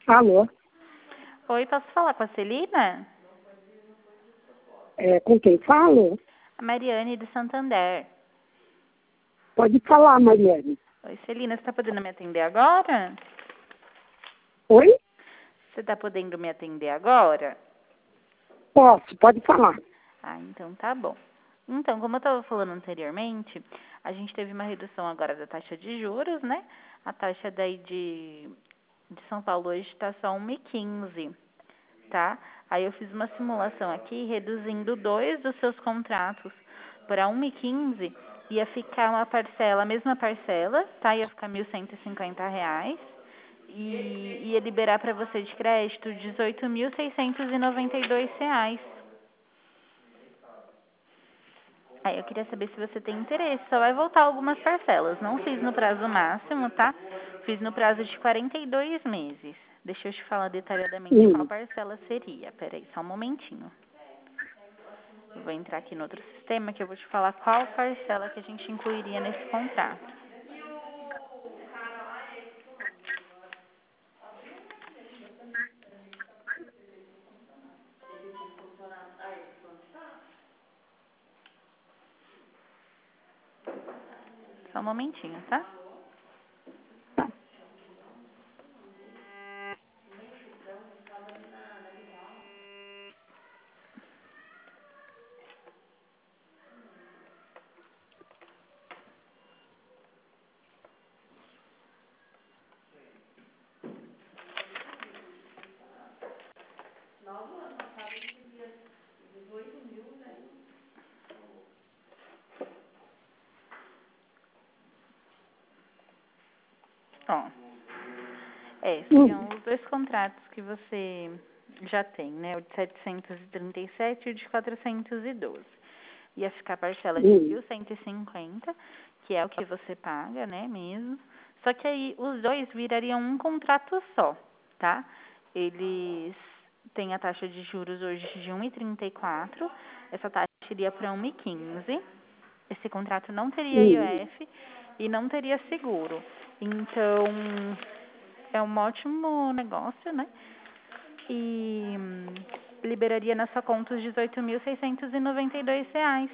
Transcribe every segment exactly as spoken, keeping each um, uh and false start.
Alô? Oi, posso falar com a Celina? É, com quem falo? A Mariane do Santander. Pode falar, Mariane. Oi, Celina, você está podendo me atender agora? Oi? Você está podendo me atender agora? Posso, pode falar. Ah, então tá bom. Então, como eu estava falando anteriormente, a gente teve uma redução agora da taxa de juros, né? A taxa daí de, de São Paulo hoje está só um vírgula quinze, tá? Aí eu fiz uma simulação aqui, reduzindo dois dos seus contratos para um vírgula quinze, ia ficar uma parcela, a mesma parcela, tá? Ia ficar mil cento e cinquenta reais e ia liberar para você de crédito dezoito mil seiscentos e noventa e dois reais. Aí eu queria saber se você tem interesse. Só vai voltar algumas parcelas. Não fiz no prazo máximo, tá? Fiz no prazo de quarenta e dois meses. Deixa eu te falar detalhadamente qual Hum. parcela seria. Peraí, só um momentinho. Eu vou entrar aqui no outro sistema que eu vou te falar qual parcela que a gente incluiria nesse contrato. Só um momentinho, tá? Ó, é, Hum. seriam os dois contratos que você já tem, né? O de setecentos e trinta e sete e o de quatrocentos e doze. Ia ficar a parcela de Hum. mil cento e cinquenta, que é o que você paga, né, mesmo. Só que aí os dois virariam um contrato só, tá? Eles têm a taxa de juros hoje de um vírgula trinta e quatro, essa taxa iria para um vírgula quinze. Esse contrato não teria Hum. I O F e não teria seguro. Então, é um ótimo negócio, né? E hum, liberaria na sua conta os dezoito mil seiscentos e noventa e dois reais.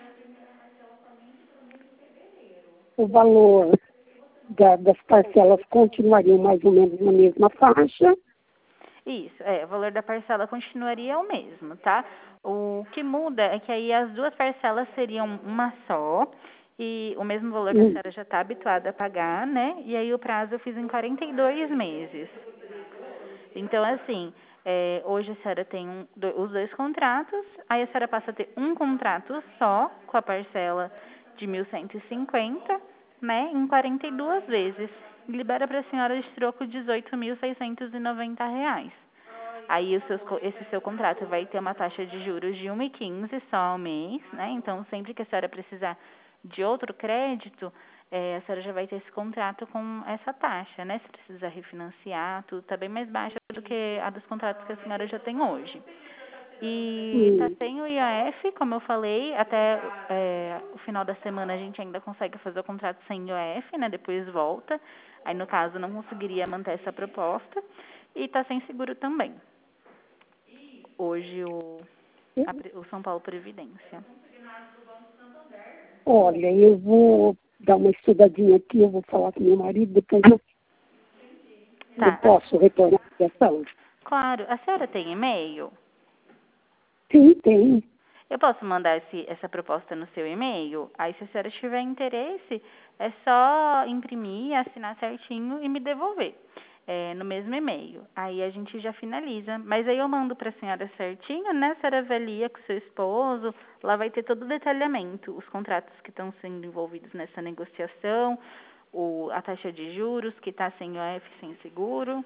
O valor da- das parcelas continuariam mais ou menos na mesma faixa. Isso, é, o valor da parcela continuaria o mesmo, tá? O que muda é que aí as duas parcelas seriam uma só, e o mesmo valor que a Hum. senhora já está habituada a pagar, né? E aí o prazo eu fiz em quarenta e dois meses. Então, assim, é, hoje a senhora tem um, do- os dois contratos, aí a senhora passa a ter um contrato só, com a parcela de mil cento e cinquenta, né, em quarenta e duas vezes. Libera para a senhora de troco dezoito mil seiscentos e noventa reais. Aí o seus co- esse seu contrato vai ter uma taxa de juros de um vírgula quinze só ao mês, né? Então, sempre que a senhora precisar de outro crédito, é, a senhora já vai ter esse contrato com essa taxa, né? Se precisar refinanciar, tudo tá bem mais baixa do que a dos contratos que a senhora já tem hoje. E tá Hum. sem o I O F, como eu falei, até é, o final da semana a gente ainda consegue fazer o contrato sem I O F, né? Depois volta. Aí, no caso, não conseguiria manter essa proposta. E tá sem seguro também. Hoje, o, a Pre- o São Paulo Previdência. Olha, eu vou dar uma estudadinha aqui, eu vou falar com meu marido, depois eu, eu Tá, posso retornar a questão. claro. A senhora tem e-mail? Sim, tem. Eu posso mandar esse, essa proposta no seu e-mail? Aí, se a senhora tiver interesse, é só imprimir, assinar certinho e me devolver. É, no mesmo e-mail. Aí a gente já finaliza. Mas aí eu mando para a senhora certinho, né? A senhora avalia com seu esposo. Lá vai ter todo o detalhamento. Os contratos que estão sendo envolvidos nessa negociação, o, a taxa de juros que está sem I O F, sem seguro.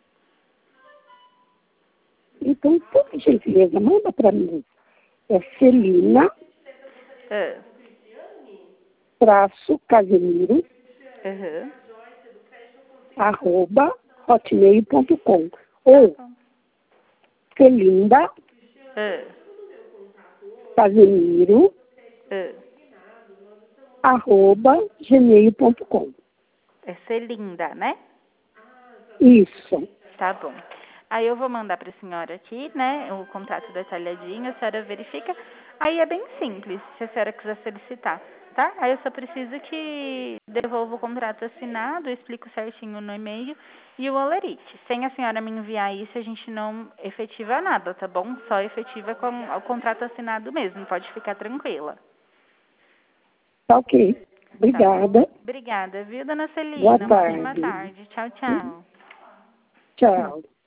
Então, por gentileza, manda para mim. É Celina, Ah, traço, Casemiro, aham. arroba, hotmail ponto com. Tá Ou bom. Celinda, Ah, Casemiro, ah. arroba, gmail ponto com. É ser linda, né? Isso. Tá bom. Aí eu vou mandar para a senhora aqui, né, o contrato detalhadinho, a senhora verifica. Aí é bem simples, se a senhora quiser solicitar, tá? Aí eu só preciso que devolva o contrato assinado, eu explico certinho no e-mail e o holerite. Sem a senhora me enviar isso, a gente não efetiva nada, tá bom? Só efetiva com o contrato assinado mesmo, pode ficar tranquila. Tá ok. Obrigada. Tá. Obrigada, viu, dona Celina? Boa Uma tarde. ótima tarde. Tchau, tchau. Tchau.